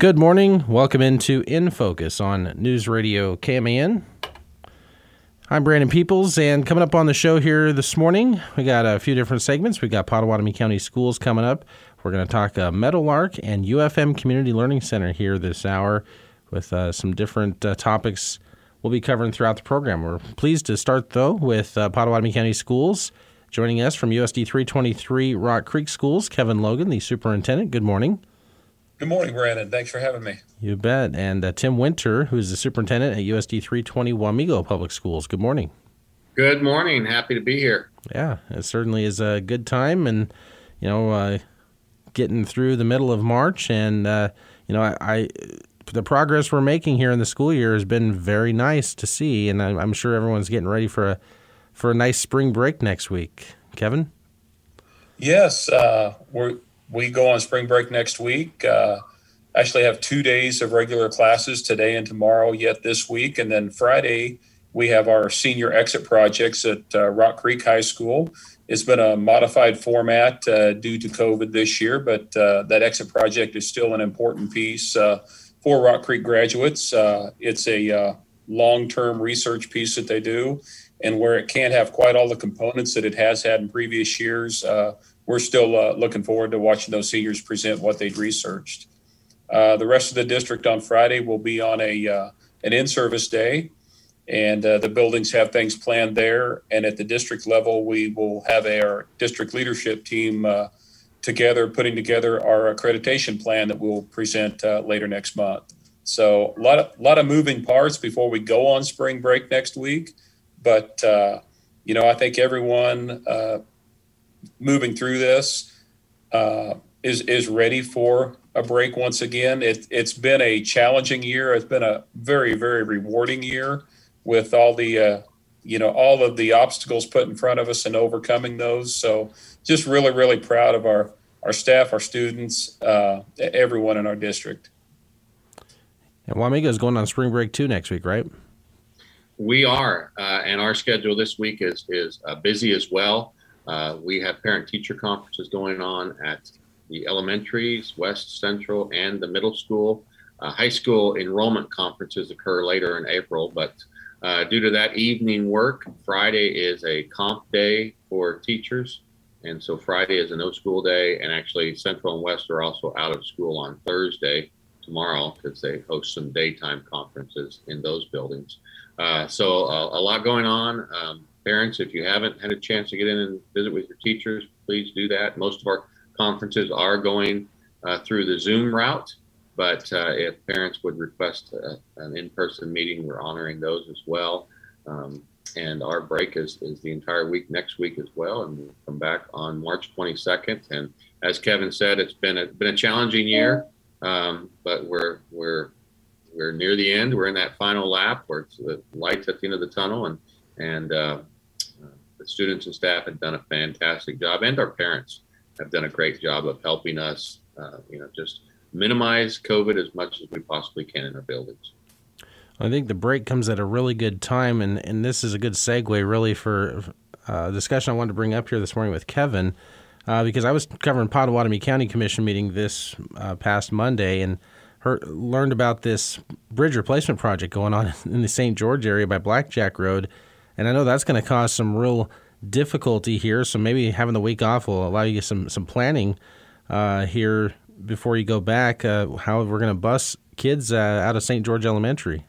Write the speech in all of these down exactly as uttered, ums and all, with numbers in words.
Good morning. Welcome into In Focus on News Radio K M A N. I'm Brandon Peoples, and coming up on the show here this morning, we got a few different segments. We got Pottawatomie County Schools coming up. We're going to talk uh, Meadowlark and U F M Community Learning Center here this hour with uh, some different uh, topics we'll be covering throughout the program. We're pleased to start, though, with uh, Pottawatomie County Schools. Joining us from U S D three twenty-three Rock Creek Schools, Kevin Logan, the superintendent. Good morning. Good morning, Brandon. Thanks for having me. You bet. And uh, Tim Winter, who's the superintendent at U S D three twenty Wamego Public Schools. Good morning. Good morning. Happy to be here. Yeah, it certainly is a good time, and you know, uh, getting through the middle of March, and uh, you know, I, I the progress we're making here in the school year has been very nice to see, and I'm, I'm sure everyone's getting ready for a for a nice spring break next week. Kevin? Yes, uh, we're. We go on spring break next week. Uh, actually have two days of regular classes today and tomorrow yet this week. And then Friday, we have our senior exit projects at uh, Rock Creek High School. It's been a modified format uh, due to COVID this year, but uh, that exit project is still an important piece uh, for Rock Creek graduates. Uh, it's a uh, long-term research piece that they do, and where it can't have quite all the components that it has had in previous years, uh, we're still uh, looking forward to watching those seniors present what they'd researched. Uh, the rest of the district on Friday will be on a uh, an in-service day, and uh, the buildings have things planned there. And at the district level, we will have our district leadership team uh, together, putting together our accreditation plan that we'll present uh, later next month. So a lot of, lot of moving parts before we go on spring break next week. But, uh, you know, I think everyone uh, moving through this uh, is is ready for a break once again. It, it's been a challenging year. It's been a very, very rewarding year with all the, uh, you know, all of the obstacles put in front of us and overcoming those. So just really, really proud of our, our staff, our students, uh, everyone in our district. And Wamego is going on spring break too next week, right? We are, uh, and our schedule this week is, is uh, busy as well. Uh, we have parent-teacher conferences going on at the elementaries, West Central, and the middle school. Uh, high school enrollment conferences occur later in April, but uh, due to that evening work, Friday is a comp day for teachers, and so Friday is a no-school day, and actually Central and West are also out of school on Thursday, tomorrow, because they host some daytime conferences in those buildings. Uh, so uh, a lot going on. Um, Parents, if you haven't had a chance to get in and visit with your teachers, please do that. Most of our conferences are going uh, through the Zoom route, but uh, if parents would request a, an in-person meeting, we're honoring those as well. Um, and our break is, is the entire week next week as well, and we'll come back on March twenty-second. And as Kevin said, it's been a been a challenging year, um, but we're we're we're near the end. We're in that final lap where it's the lights at the end of the tunnel, and and uh, the students and staff have done a fantastic job, and our parents have done a great job of helping us, uh, you know, just minimize COVID as much as we possibly can in our buildings. I think the break comes at a really good time, and, and this is a good segue really for uh, a discussion I wanted to bring up here this morning with Kevin, uh, because I was covering Pottawatomie County Commission meeting this uh, past Monday, and heard, learned about this bridge replacement project going on in the Saint George area by Blackjack Road. And I know that's going to cause some real difficulty here, so maybe having the week off will allow you some some planning uh, here before you go back, uh, how we're going to bus kids uh, out of Saint George Elementary.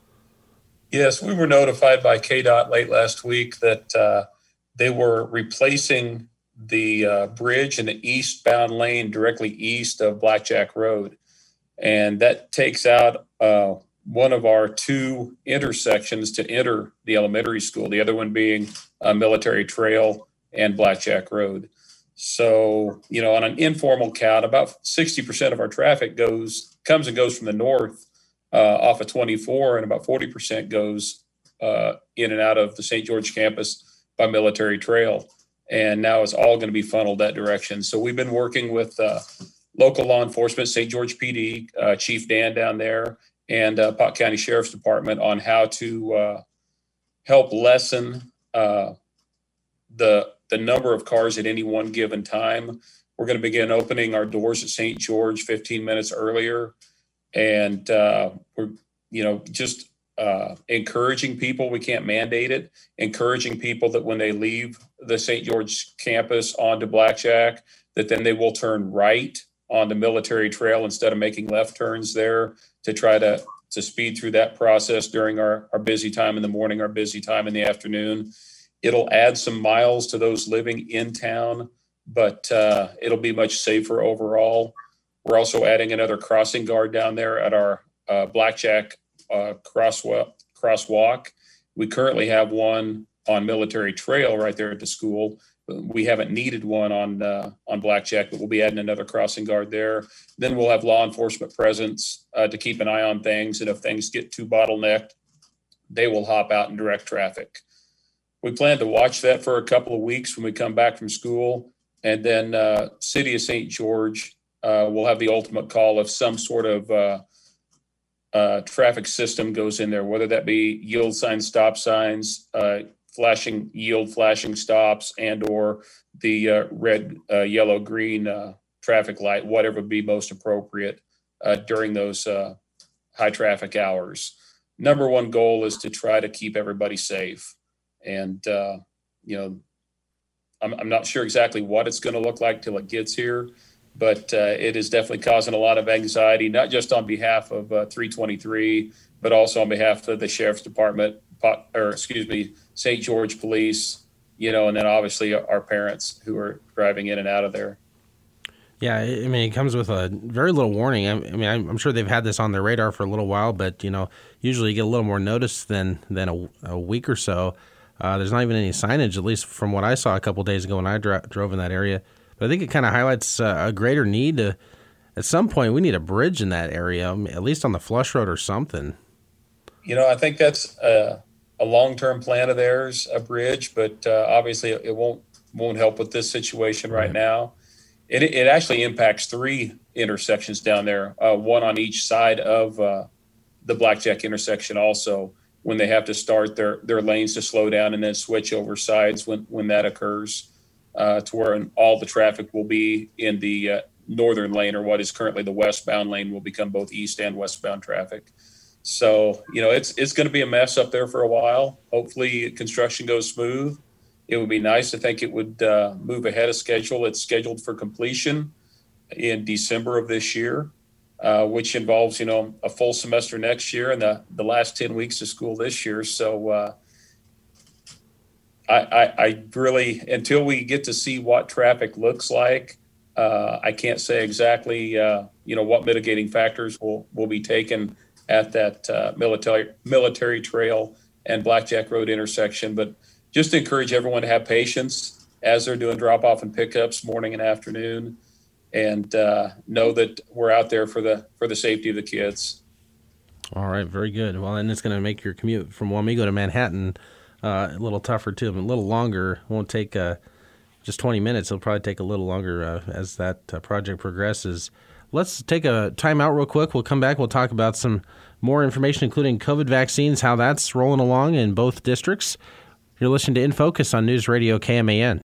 Yes, we were notified by K DOT late last week that uh, they were replacing the uh, bridge in the eastbound lane directly east of Blackjack Road. And that takes out uh, one of our two intersections to enter the elementary school, the other one being uh, Military Trail and Blackjack Road. So, you know, on an informal count, about sixty percent of our traffic goes comes and goes from the north uh, off of twenty-four, and about forty percent goes uh, in and out of the Saint George campus by Military Trail. And now it's all going to be funneled that direction. So we've been working with uh, local law enforcement, Saint George P D, uh, Chief Dan down there, and uh, Pot County Sheriff's Department on how to uh, help lessen uh, the the number of cars at any one given time. We're going to begin opening our doors at Saint George fifteen minutes earlier. and uh, we're, you know, just uh, encouraging people. We can't mandate it. Encouraging people that when they leave the Saint George campus onto Blackjack, that then they will turn right on the Military Trail instead of making left turns there to try to to speed through that process during our, our busy time in the morning, our busy time in the afternoon. It'll add some miles to those living in town, but uh, it'll be much safer overall. We're also adding another crossing guard down there at our uh, Blackjack uh, crosswalk, crosswalk. We currently have one on Military Trail right there at the school. We haven't needed one on uh, on Blackjack, but we'll be adding another crossing guard there. Then we'll have law enforcement presence uh, to keep an eye on things. And if things get too bottlenecked, they will hop out and direct traffic. We plan to watch that for a couple of weeks when we come back from school. And then uh, City of Saint George uh, will have the ultimate call if some sort of uh, uh, traffic system goes in there, whether that be yield signs, stop signs, uh, flashing yield, flashing stops, and or the uh, red, uh, yellow, green uh, traffic light, whatever would be most appropriate uh, during those uh, high traffic hours. Number one goal is to try to keep everybody safe. And, uh, you know, I'm, I'm not sure exactly what it's going to look like till it gets here, but uh, it is definitely causing a lot of anxiety, not just on behalf of uh, three twenty-three, but also on behalf of the Sheriff's Department, or excuse me, Saint George Police, you know, and then obviously our parents who are driving in and out of there. Yeah, I mean, it comes with a very little warning. I mean, I'm sure they've had this on their radar for a little while, but, you know, usually you get a little more notice than, than a, a week or so. Uh, there's not even any signage, at least from what I saw a couple of days ago when I dro- drove in that area. But I think it kind of highlights uh, a greater need to, at some point, we need a bridge in that area, at least on the Flush Road or something. You know, I think that's uh, a long-term plan of theirs, a bridge, but uh, obviously it won't won't help with this situation right, right. now. It it actually impacts three intersections down there, uh, one on each side of uh, the Blackjack intersection also, when they have to start their, their lanes to slow down and then switch over sides when, when that occurs, uh, to where all the traffic will be in the uh, northern lane, or what is currently the westbound lane will become both east and westbound traffic. So, you know, it's it's going to be a mess up there for a while. Hopefully construction goes smooth. It would be nice to think it would uh, move ahead of schedule. It's scheduled for completion in December of this year, uh, which involves, you know, a full semester next year and the, the last ten weeks of school this year. So uh, I, I, I really, until we get to see what traffic looks like, uh, I can't say exactly, uh, you know, what mitigating factors will, will be taken at that uh, military military trail and Blackjack Road intersection. But just to encourage everyone to have patience as they're doing drop-off and pickups morning and afternoon, and uh, know that we're out there for the for the safety of the kids. All right, very good. Well, and it's going to make your commute from Wamego to Manhattan uh, a little tougher, too, a little longer. It won't take uh, just twenty minutes. It'll probably take a little longer uh, as that uh, project progresses. Let's take a time out real quick. We'll come back. We'll talk about some more information, including COVID vaccines, how that's rolling along in both districts. You're listening to In Focus on News Radio K M A N.